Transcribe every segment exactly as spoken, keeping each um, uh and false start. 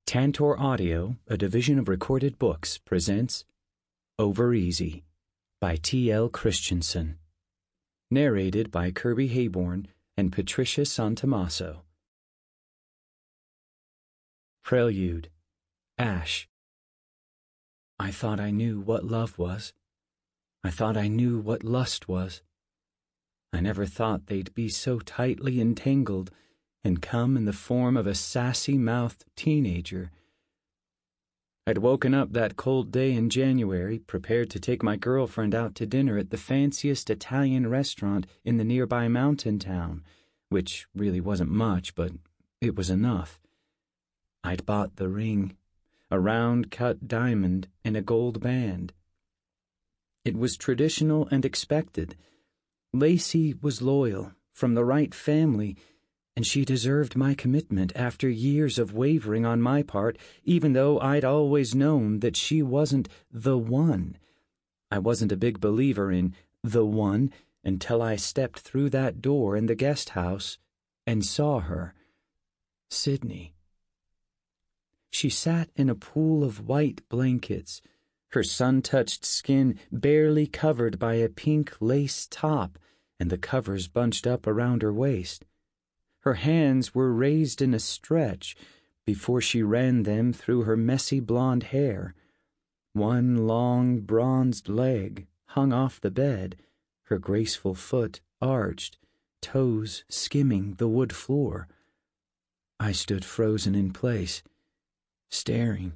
Tantor Audio, a division of Recorded Books, presents Over Easy by T L Christensen. Narrated by Kirby Hayborn and Patricia Santamasso. Prelude. Ash. I thought I knew what love was. I thought I knew what lust was. I never thought they'd be so tightly entangled and come in the form of a sassy-mouthed teenager. I'd woken up that cold day in January, prepared to take my girlfriend out to dinner at the fanciest Italian restaurant in the nearby mountain town, which really wasn't much, but it was enough. I'd bought the ring, a round-cut diamond and a gold band. It was traditional and expected. Lacey was loyal, from the right family, and she deserved my commitment after years of wavering on my part, even though I'd always known that she wasn't the one. I wasn't a big believer in the one until I stepped through that door in the guest house and saw her. Sydney. She sat in a pool of white blankets, her sun-touched skin barely covered by a pink lace top and the covers bunched up around her waist. Her hands were raised in a stretch before she ran them through her messy blonde hair. One long, bronzed leg hung off the bed, her graceful foot arched, toes skimming the wood floor. I stood frozen in place, staring.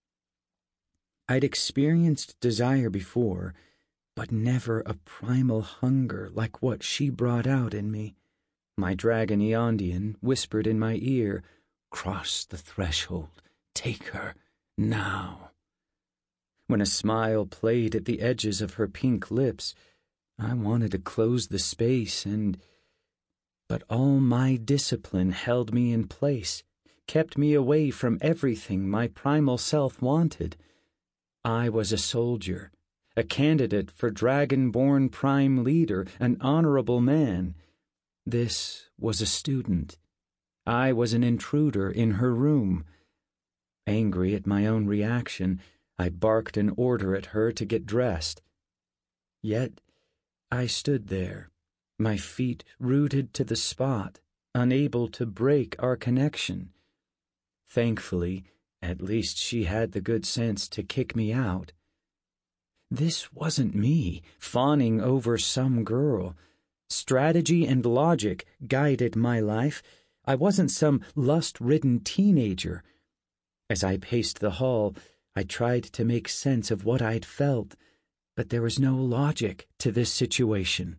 I'd experienced desire before, but never a primal hunger like what she brought out in me. My dragon Eondian whispered in my ear, "Cross the threshold, take her, now." When a smile played at the edges of her pink lips, I wanted to close the space and... But all my discipline held me in place, kept me away from everything my primal self wanted. I was a soldier, a candidate for Dragonborn Prime Leader, an honorable man. This was a student. I was an intruder in her room. Angry at my own reaction, I barked an order at her to get dressed. Yet I stood there, my feet rooted to the spot, unable to break our connection. Thankfully, at least she had the good sense to kick me out. This wasn't me, fawning over some girl. Strategy and logic guided my life. I wasn't some lust-ridden teenager. As I paced the hall, I tried to make sense of what I'd felt, but there was no logic to this situation.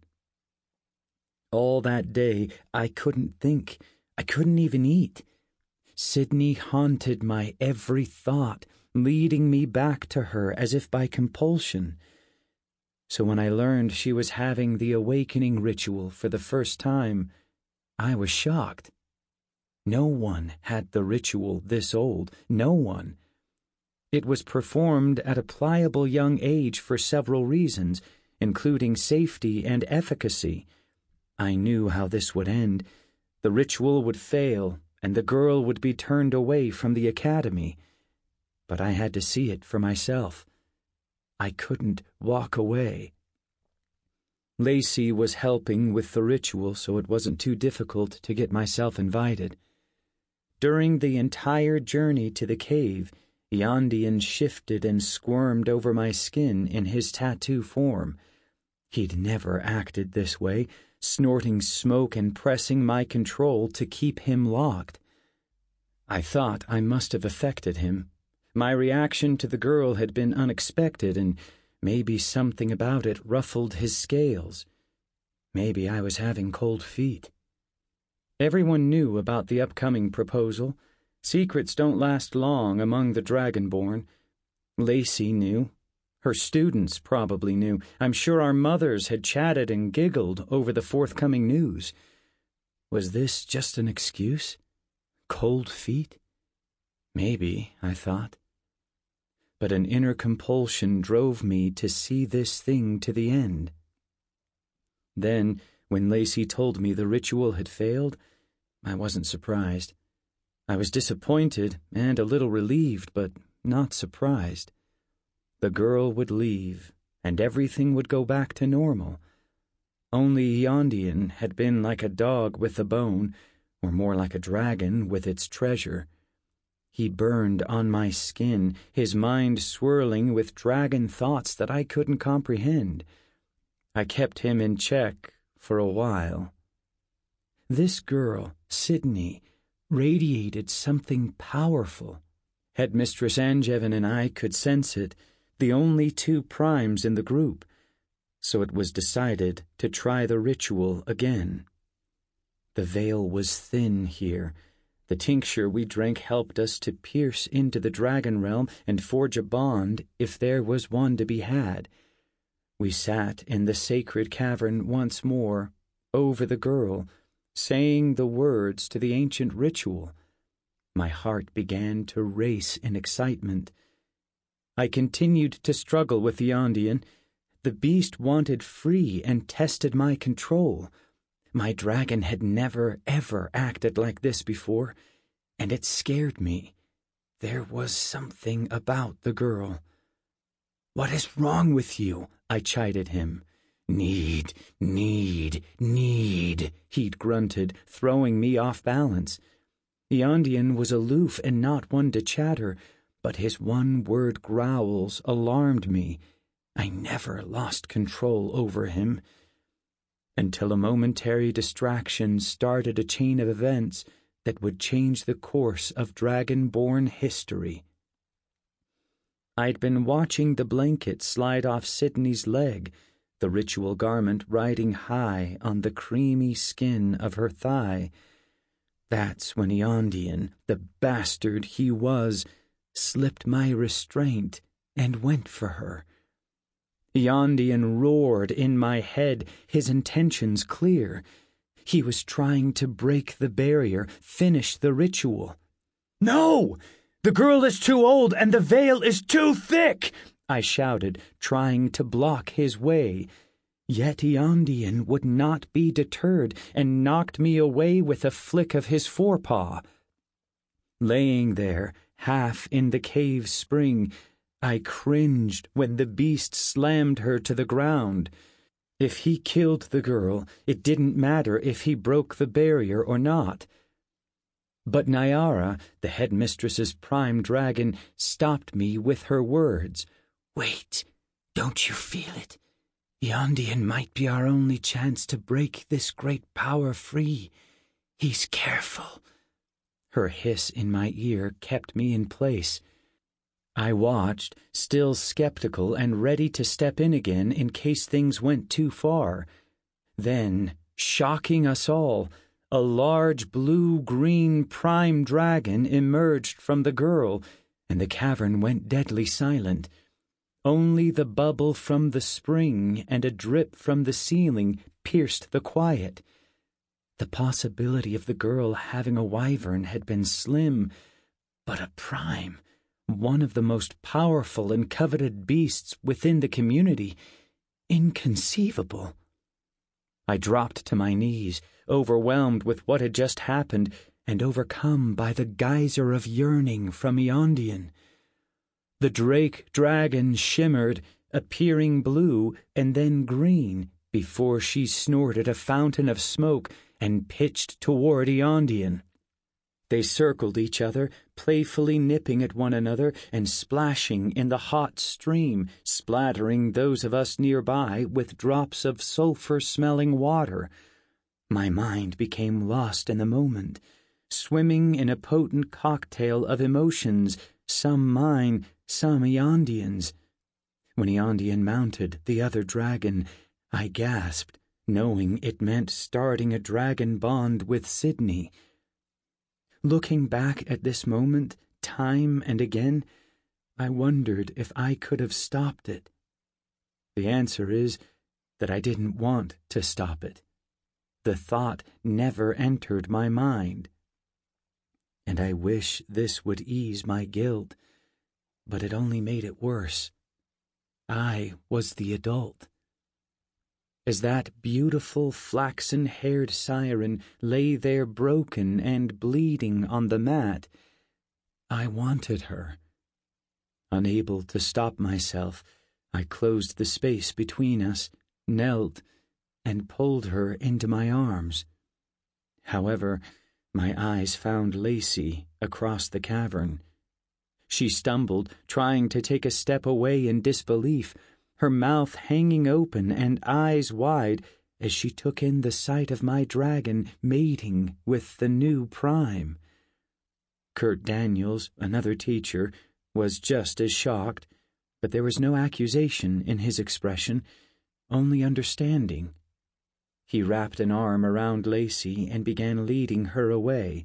All that day, I couldn't think. I couldn't even eat. Sydney haunted my every thought, leading me back to her as if by compulsion. So when I learned she was having the awakening ritual for the first time, I was shocked. No one had the ritual this old, no one. It was performed at a pliable young age for several reasons, including safety and efficacy. I knew how this would end. The ritual would fail, and the girl would be turned away from the academy. But I had to see it for myself. I couldn't walk away. Lacey was helping with the ritual, so it wasn't too difficult to get myself invited. During the entire journey to the cave, Eondian shifted and squirmed over my skin in his tattoo form. He'd never acted this way, snorting smoke and pressing my control to keep him locked. I thought I must have affected him. My reaction to the girl had been unexpected, and maybe something about it ruffled his scales. Maybe I was having cold feet. Everyone knew about the upcoming proposal. Secrets don't last long among the Dragonborn. Lacey knew. Her students probably knew. I'm sure our mothers had chatted and giggled over the forthcoming news. Was this just an excuse? Cold feet? Maybe, I thought. But an inner compulsion drove me to see this thing to the end. Then, when Lacey told me the ritual had failed, I wasn't surprised. I was disappointed and a little relieved, but not surprised. The girl would leave, and everything would go back to normal. Only Eondion had been like a dog with a bone, or more like a dragon with its treasure. He burned on my skin, his mind swirling with dragon thoughts that I couldn't comprehend. I kept him in check for a while. This girl, Sydney, radiated something powerful. Headmistress Angevin and I could sense it, the only two primes in the group, so it was decided to try the ritual again. The veil was thin here. The tincture we drank helped us to pierce into the dragon realm and forge a bond if there was one to be had. We sat in the sacred cavern once more, over the girl, saying the words to the ancient ritual. My heart began to race in excitement. I continued to struggle with the Eondion. The beast wanted free and tested my control. My dragon had never, ever acted like this before, and it scared me. There was something about the girl. "What is wrong with you?" I chided him. "Need, need, need," he'd grunted, throwing me off balance. Eondion was aloof and not one to chatter, but his one-word growls alarmed me. I never lost control over him, until a momentary distraction started a chain of events that would change the course of dragon-born history. I'd been watching the blanket slide off Sydney's leg, the ritual garment riding high on the creamy skin of her thigh. That's when Eondion, the bastard he was, slipped my restraint and went for her. Eondion roared in my head, his intentions clear. He was trying to break the barrier, finish the ritual. "No! The girl is too old and the veil is too thick!" I shouted, trying to block his way. Yet Eondion would not be deterred and knocked me away with a flick of his forepaw. Laying there, half in the cave's spring, I cringed when the beast slammed her to the ground. If he killed the girl, it didn't matter if he broke the barrier or not. But Nyara, the headmistress's prime dragon, stopped me with her words. "Wait, don't you feel it? Eondion might be our only chance to break this great power free. He's careful." Her hiss in my ear kept me in place. I watched, still skeptical and ready to step in again in case things went too far. Then, shocking us all, a large blue-green prime dragon emerged from the girl, and the cavern went deadly silent. Only the bubble from the spring and a drip from the ceiling pierced the quiet. The possibility of the girl having a wyvern had been slim, but a prime, one of the most powerful and coveted beasts within the community, inconceivable. I dropped to my knees, overwhelmed with what had just happened and overcome by the geyser of yearning from Eondion. The drake dragon shimmered, appearing blue and then green, before she snorted a fountain of smoke and pitched toward Eondion. They circled each other, playfully nipping at one another and splashing in the hot stream, splattering those of us nearby with drops of sulphur-smelling water. My mind became lost in the moment, swimming in a potent cocktail of emotions, some mine, some Eondion's. When Eondion mounted the other dragon, I gasped, knowing it meant starting a dragon bond with Sydney. Looking back at this moment, time and again, I wondered if I could have stopped it. The answer is that I didn't want to stop it. The thought never entered my mind. And I wish this would ease my guilt, but it only made it worse. I was the adult. as that beautiful flaxen-haired siren lay there broken and bleeding on the mat, I wanted her. Unable to stop myself, I closed the space between us, knelt, and pulled her into my arms. However, my eyes found Lacey across the cavern. She stumbled, trying to take a step away in disbelief, her mouth hanging open and eyes wide as she took in the sight of my dragon mating with the new prime. Kurt Daniels, another teacher, was just as shocked, but there was no accusation in his expression, only understanding. He wrapped an arm around Lacey and began leading her away.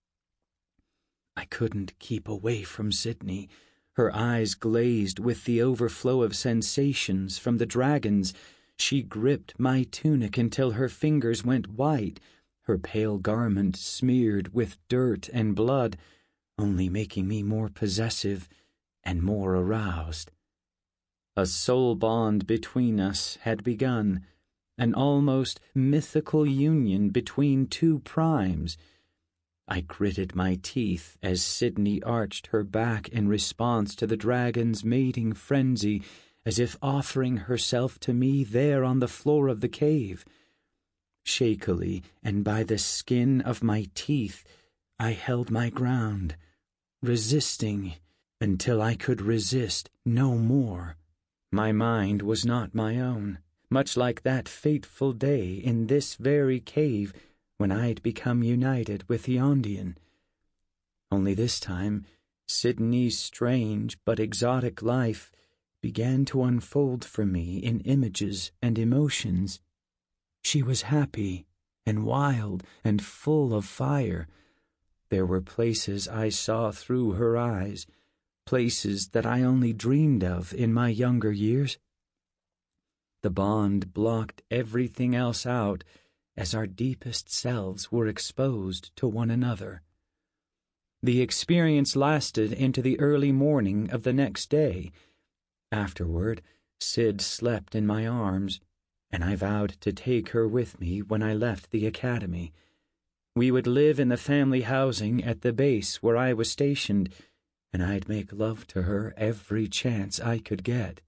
I couldn't keep away from Sydney. Her eyes glazed with the overflow of sensations from the dragons. She gripped my tunic until her fingers went white, her pale garment smeared with dirt and blood, only making me more possessive and more aroused. A soul bond between us had begun, an almost mythical union between two primes. I gritted my teeth as Sydney arched her back in response to the dragon's mating frenzy, as if offering herself to me there on the floor of the cave. Shakily, and by the skin of my teeth, I held my ground, resisting until I could resist no more. My mind was not my own, much like that fateful day in this very cave when I'd become united with the Ondian. Only this time, Sydney's strange but exotic life began to unfold for me in images and emotions. She was happy and wild and full of fire. There were places I saw through her eyes, places that I only dreamed of in my younger years. The bond blocked everything else out as our deepest selves were exposed to one another. The experience lasted into the early morning of the next day. Afterward, Sid slept in my arms, and I vowed to take her with me when I left the academy. We would live in the family housing at the base where I was stationed, and I'd make love to her every chance I could get.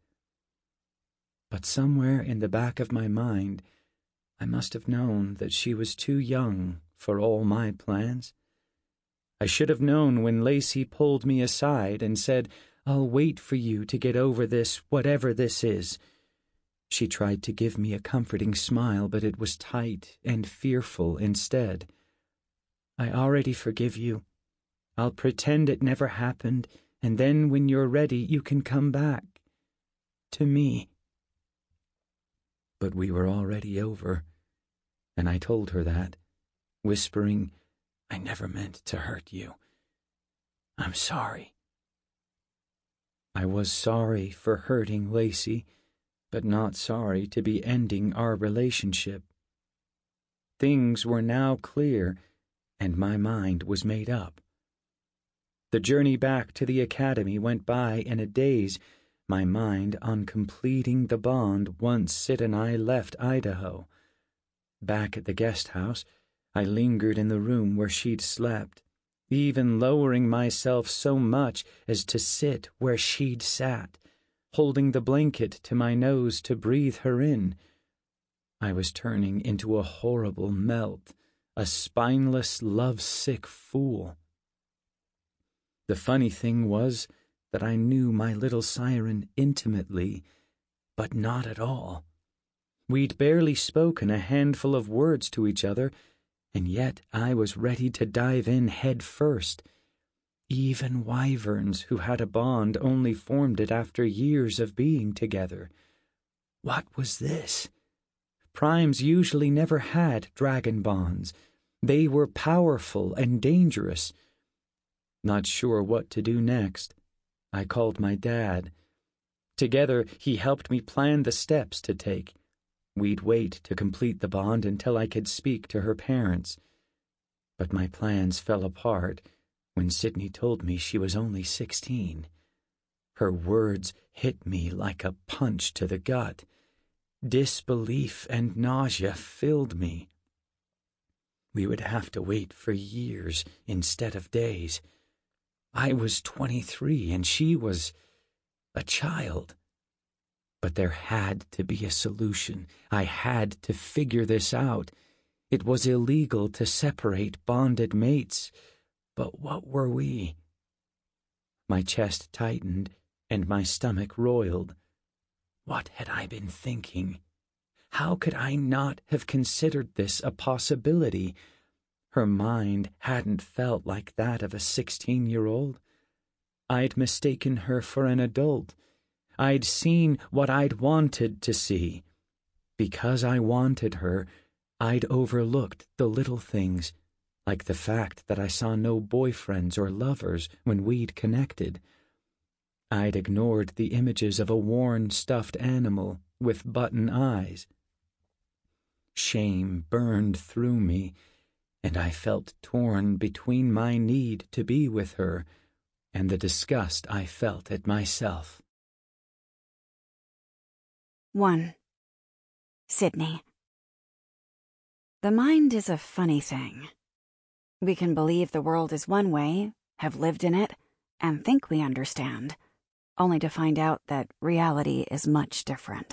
But somewhere in the back of my mind, I must have known that she was too young for all my plans. I should have known when Lacey pulled me aside and said, "I'll wait for you to get over this, whatever this is." She tried to give me a comforting smile, but it was tight and fearful instead. "I already forgive you. I'll pretend it never happened, and then when you're ready, you can come back. To me." But we were already over, and I told her that, whispering, "I never meant to hurt you. I'm sorry." I was sorry for hurting Lacey, but not sorry to be ending our relationship. Things were now clear, and my mind was made up. The journey back to the academy went by in a daze, my mind on completing the bond once Sid and I left Idaho. Back at the guest house, I lingered in the room where she'd slept, even lowering myself so much as to sit where she'd sat, holding the blanket to my nose to breathe her in. I was turning into a horrible melt, a spineless, lovesick fool. The funny thing was that I knew my little siren intimately, but not at all. We'd barely spoken a handful of words to each other, and yet I was ready to dive in head first. Even wyverns who had a bond only formed it after years of being together. What was this? Primes usually never had dragon bonds. They were powerful and dangerous. Not sure what to do next, I called my dad. Together, he helped me plan the steps to take. We'd wait to complete the bond until I could speak to her parents. But my plans fell apart when Sydney told me she was only sixteen. Her words hit me like a punch to the gut. Disbelief and nausea filled me. We would have to wait for years instead of days. I was twenty-three and she was a child. But there had to be a solution. I had to figure this out. It was illegal to separate bonded mates, but what were we? My chest tightened and my stomach roiled. What had I been thinking? How could I not have considered this a possibility? Her mind hadn't felt like that of a sixteen-year-old. I'd mistaken her for an adult. I'd seen what I'd wanted to see. Because I wanted her, I'd overlooked the little things, like the fact that I saw no boyfriends or lovers when we'd connected. I'd ignored the images of a worn stuffed animal with button eyes. Shame burned through me, and I felt torn between my need to be with her and the disgust I felt at myself. one. Sydney. The mind is a funny thing. We can believe the world is one way, have lived in it, and think we understand, only to find out that reality is much different.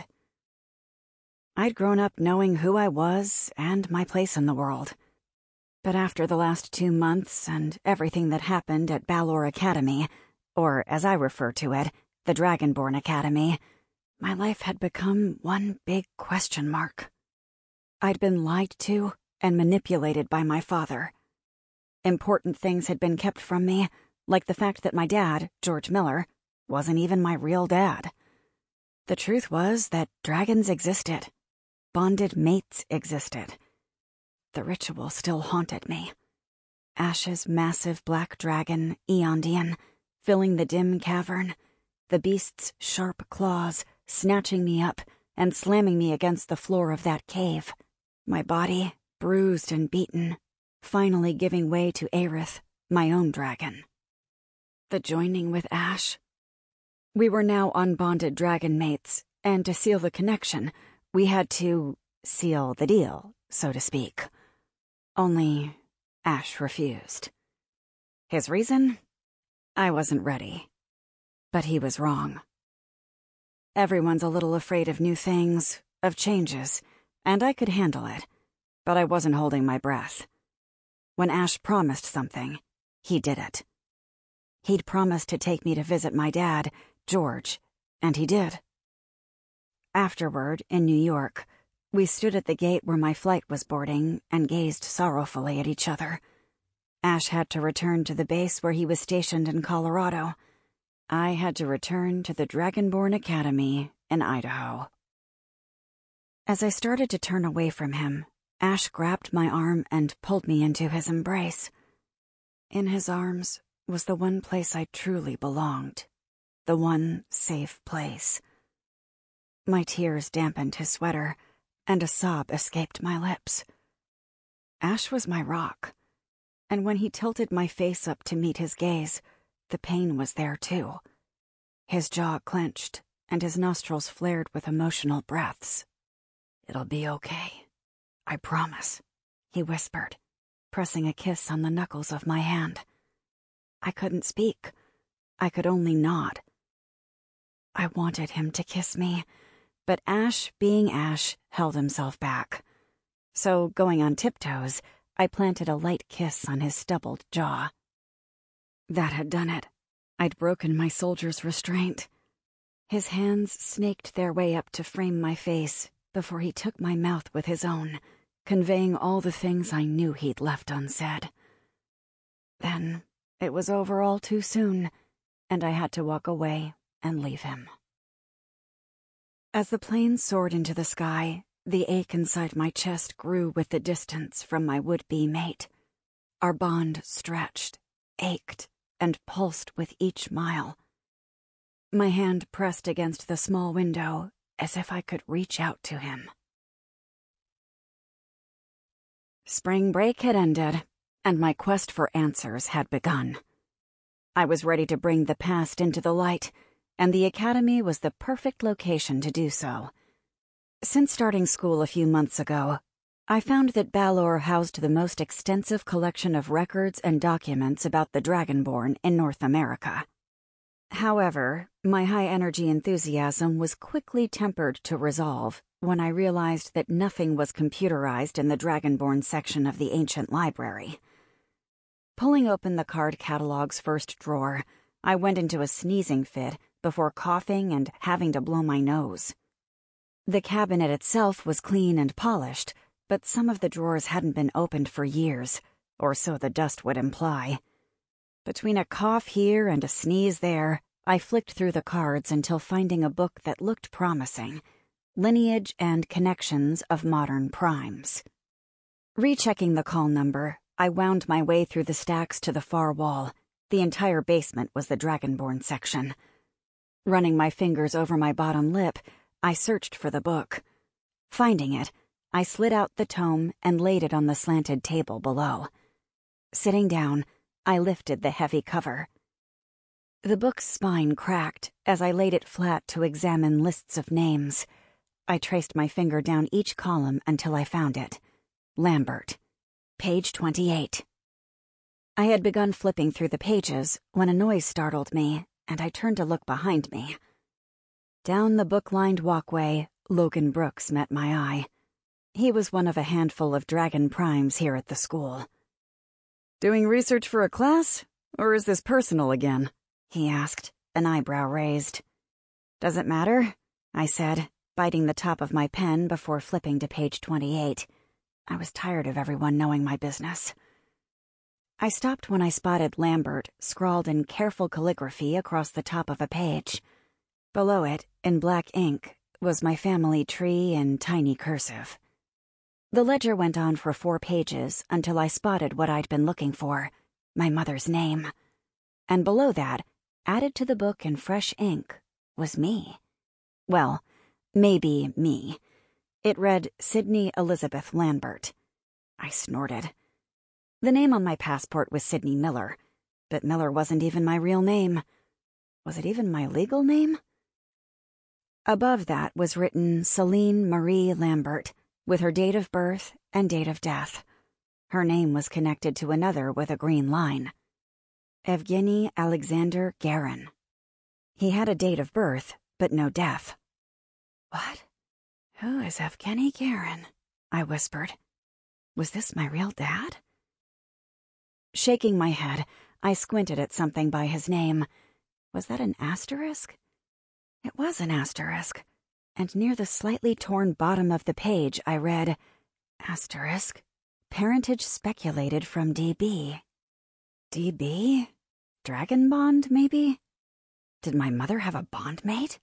I'd grown up knowing who I was and my place in the world. But after the last two months and everything that happened at Balor Academy, or as I refer to it, the Dragonborn Academy, my life had become one big question mark. I'd been lied to and manipulated by my father. Important things had been kept from me, like the fact that my dad, George Miller, wasn't even my real dad. The truth was that dragons existed. Bonded mates existed. The ritual still haunted me. Ash's massive black dragon, Eondian, filling the dim cavern, the beast's sharp claws snatching me up and slamming me against the floor of that cave, my body bruised and beaten, finally giving way to Aerith, my own dragon. The joining with Ash. We were now unbonded dragon mates, and to seal the connection, we had to seal the deal, so to speak. Only Ash refused. His reason? I wasn't ready. But he was wrong. Everyone's a little afraid of new things, of changes, and I could handle it, but I wasn't holding my breath. When Ash promised something, he did it. He'd promised to take me to visit my dad, George, and he did. Afterward, in New York, we stood at the gate where my flight was boarding and gazed sorrowfully at each other. Ash had to return to the base where he was stationed in Colorado. I had to return to the Dragonborn Academy in Idaho. As I started to turn away from him, Ash grabbed my arm and pulled me into his embrace. In his arms was the one place I truly belonged, the one safe place. My tears dampened his sweater, and a sob escaped my lips. Ash was my rock, and when he tilted my face up to meet his gaze, the pain was there too. His jaw clenched, and his nostrils flared with emotional breaths. "It'll be okay. I promise," he whispered, pressing a kiss on the knuckles of my hand. I couldn't speak. I could only nod. I wanted him to kiss me, but Ash, being Ash, held himself back. So, going on tiptoes, I planted a light kiss on his stubbled jaw. That had done it. I'd broken my soldier's restraint. His hands snaked their way up to frame my face before he took my mouth with his own, conveying all the things I knew he'd left unsaid. Then it was over all too soon, and I had to walk away and leave him. As the plane soared into the sky, the ache inside my chest grew with the distance from my would-be mate. Our bond stretched, ached, and pulsed with each mile. My hand pressed against the small window as if I could reach out to him. Spring break had ended, and my quest for answers had begun. I was ready to bring the past into the light, and the academy was the perfect location to do so. Since starting school a few months ago, I found that Balor housed the most extensive collection of records and documents about the Dragonborn in North America. However, my high-energy enthusiasm was quickly tempered to resolve when I realized that nothing was computerized in the Dragonborn section of the ancient library. Pulling open the card catalog's first drawer, I went into a sneezing fit before coughing and having to blow my nose. The cabinet itself was clean and polished, but some of the drawers hadn't been opened for years, or so the dust would imply. Between a cough here and a sneeze there, I flicked through the cards until finding a book that looked promising: Lineage and Connections of Modern Primes. Rechecking the call number, I wound my way through the stacks to the far wall. The entire basement was the Dragonborn section. Running my fingers over my bottom lip, I searched for the book. Finding it, I slid out the tome and laid it on the slanted table below. Sitting down, I lifted the heavy cover. The book's spine cracked as I laid it flat to examine lists of names. I traced my finger down each column until I found it. Lambert. Page twenty-eight. I had begun flipping through the pages when a noise startled me, and I turned to look behind me. Down the book-lined walkway, Logan Brooks met my eye. He was one of a handful of Dragon Primes here at the school. "Doing research for a class? Or is this personal again?" he asked, an eyebrow raised. "Doesn't matter," I said, biting the top of my pen before flipping to page twenty-eight. I was tired of everyone knowing my business. I stopped when I spotted Lambert scrawled in careful calligraphy across the top of a page. Below it, in black ink, was my family tree in tiny cursive. The ledger went on for four pages until I spotted what I'd been looking for: my mother's name. And below that, added to the book in fresh ink, was me. Well, maybe me. It read Sydney Elizabeth Lambert. I snorted. The name on my passport was Sydney Miller, but Miller wasn't even my real name. Was it even my legal name? Above that was written Celine Marie Lambert, with her date of birth and date of death. Her name was connected to another with a green line. Evgeny Alexander Garin. He had a date of birth, but no death. "What? Who is Evgeny Garin?" I whispered. Was this my real dad? Shaking my head, I squinted at something by his name. Was that an asterisk? It was an asterisk, and near the slightly torn bottom of the page I read, asterisk, parentage speculated from D B. D B? Dragon Bond, maybe? Did my mother have a bondmate?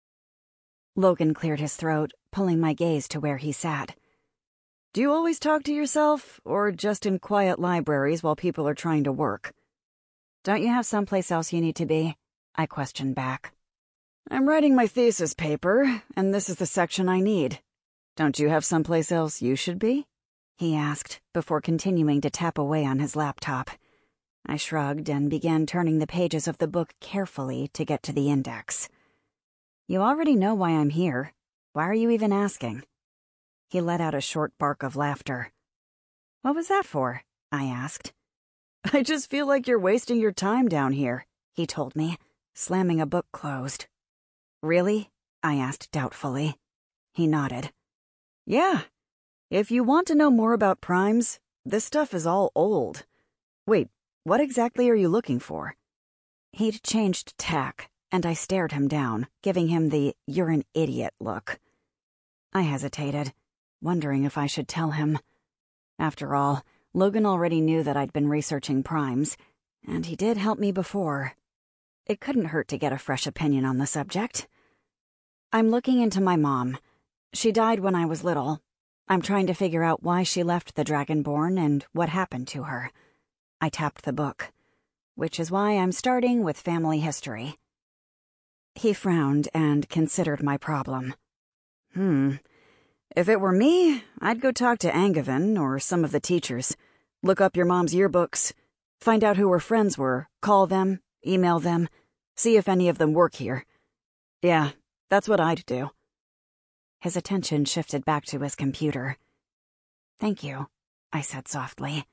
Logan cleared his throat, pulling my gaze to where he sat. "Do you always talk to yourself, or just in quiet libraries while people are trying to work?" "Don't you have someplace else you need to be?" I questioned back. "I'm writing my thesis paper, and this is the section I need. Don't you have someplace else you should be?" he asked, before continuing to tap away on his laptop. I shrugged and began turning the pages of the book carefully to get to the index. "You already know why I'm here. Why are you even asking?" He let out a short bark of laughter. "What was that for?" I asked. "I just feel like you're wasting your time down here," he told me, slamming a book closed. "Really?" I asked doubtfully. He nodded. "Yeah. If you want to know more about primes, this stuff is all old. Wait, what exactly are you looking for?" He'd changed tack, and I stared him down, giving him the "you're an idiot" look. I hesitated, wondering if I should tell him. After all, Logan already knew that I'd been researching primes, and he did help me before. It couldn't hurt to get a fresh opinion on the subject. "I'm looking into my mom. She died when I was little. I'm trying to figure out why she left the Dragonborn and what happened to her." I tapped the book, which is why I'm starting with family history. He frowned and considered my problem. Hmm. If it were me, I'd go talk to Angevin or some of the teachers. Look up your mom's yearbooks. Find out who her friends were. Call them. Email them. See if any of them work here. Yeah, that's what I'd do. his attention shifted back to his computer. "Thank you," I said softly.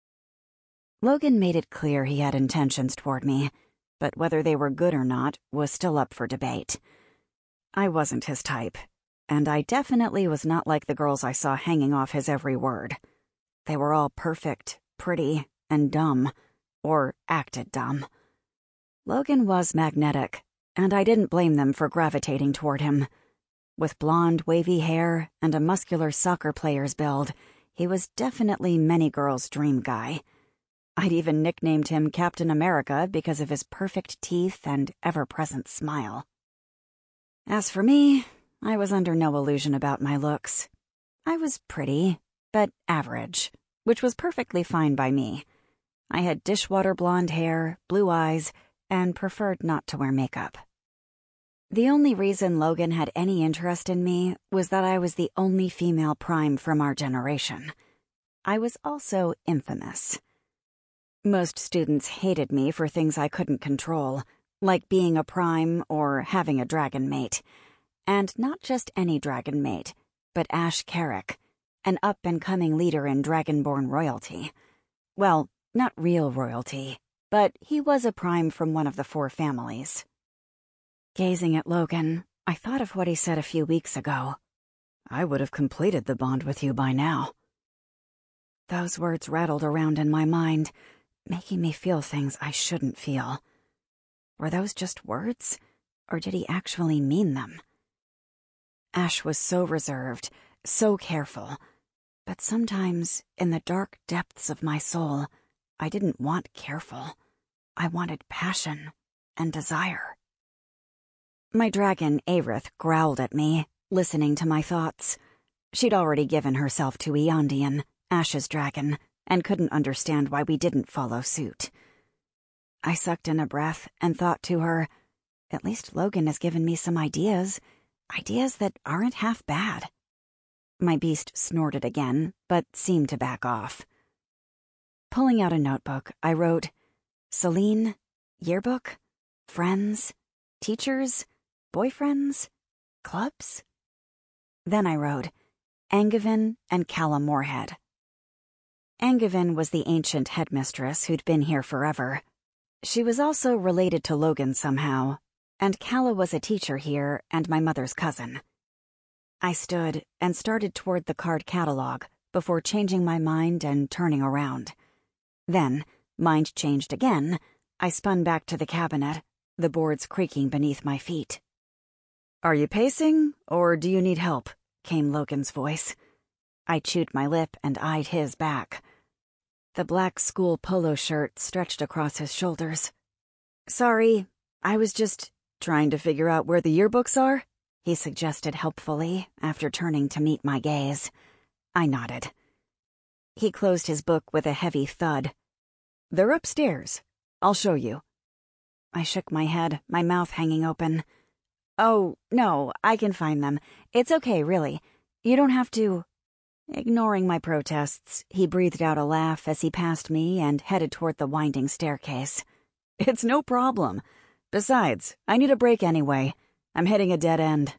Logan made it clear he had intentions toward me, but whether they were good or not was still up for debate. I wasn't his type, and I definitely was not like the girls I saw hanging off his every word. They were all perfect, pretty, and dumb, or acted dumb. Logan was magnetic, and I didn't blame them for gravitating toward him. With blonde, wavy hair and a muscular soccer player's build, he was definitely many girls' dream guy. I'd even nicknamed him Captain America because of his perfect teeth and ever-present smile. As for me, I was under no illusion about my looks. I was pretty, but average, which was perfectly fine by me. I had dishwater blonde hair, blue eyes, and preferred not to wear makeup. The only reason Logan had any interest in me was that I was the only female prime from our generation. I was also infamous. Most students hated me for things I couldn't control, like being a prime or having a dragon mate. And not just any dragon mate, but Ash Carrick, an up-and-coming leader in Dragonborn royalty. Well, not real royalty, but he was a prime from one of the four families. Gazing at Logan, I thought of what he said a few weeks ago. "I would have completed the bond with you by now." Those words rattled around in my mind, making me feel things I shouldn't feel. Were those just words, or did he actually mean them? Ash was so reserved, so careful, but sometimes, in the dark depths of my soul, I didn't want careful. I wanted passion and desire. My dragon, Aerith, growled at me, listening to my thoughts. She'd already given herself to Eondian, Ash's dragon, and couldn't understand why we didn't follow suit. I sucked in a breath and thought to her, at least Logan has given me some ideas, ideas that aren't half bad. My beast snorted again, but seemed to back off. Pulling out a notebook, I wrote, Celine, yearbook, friends, teachers, boyfriends, clubs? Then I wrote, Angevin and Calla Moorhead. Angevin was the ancient headmistress who'd been here forever. She was also related to Logan somehow, and Calla was a teacher here and my mother's cousin. I stood and started toward the card catalog before changing my mind and turning around. Then, mind changed again, I spun back to the cabinet, the boards creaking beneath my feet. "Are you pacing, or do you need help?" came Logan's voice. I chewed my lip and eyed his back. The black school polo shirt stretched across his shoulders. "Sorry, I was just trying to figure out where the yearbooks are," he suggested helpfully after turning to meet my gaze. I nodded. He closed his book with a heavy thud. "They're upstairs. I'll show you." I shook my head, my mouth hanging open. "Oh, no, I can find them. It's okay, really. You don't have to..." Ignoring my protests, he breathed out a laugh as he passed me and headed toward the winding staircase. "It's no problem. Besides, I need a break anyway. I'm hitting a dead end."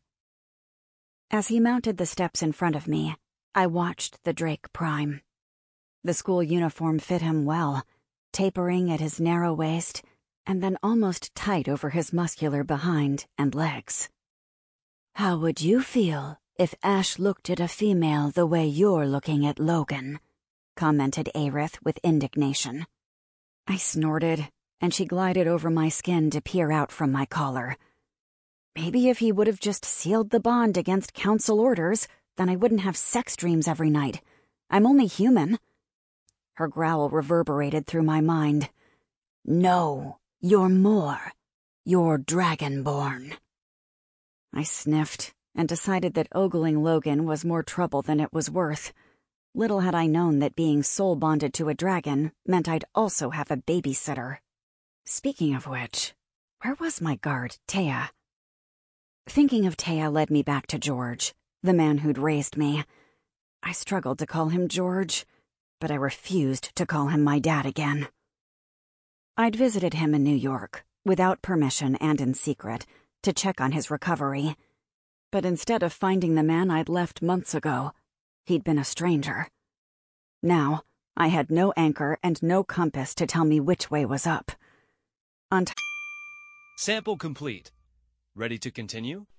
As he mounted the steps in front of me, I watched the Drake Prime. The school uniform fit him well, tapering at his narrow waist and then almost tight over his muscular behind and legs. "How would you feel if Ash looked at a female the way you're looking at Logan?" commented Aerith with indignation. I snorted, and she glided over my skin to peer out from my collar. Maybe if he would have just sealed the bond against council orders, then I wouldn't have sex dreams every night. I'm only human. Her growl reverberated through my mind. "No, you're more. You're Dragonborn." I sniffed and decided that ogling Logan was more trouble than it was worth. Little had I known that being soul-bonded to a dragon meant I'd also have a babysitter. Speaking of which, where was my guard, Taya? Thinking of Taya led me back to George, the man who'd raised me. I struggled to call him George, but I refused to call him my dad again. I'd visited him in New York, without permission and in secret, to check on his recovery. But instead of finding the man I'd left months ago, he'd been a stranger. Now, I had no anchor and no compass to tell me which way was up. On t- Sample complete. Ready to continue?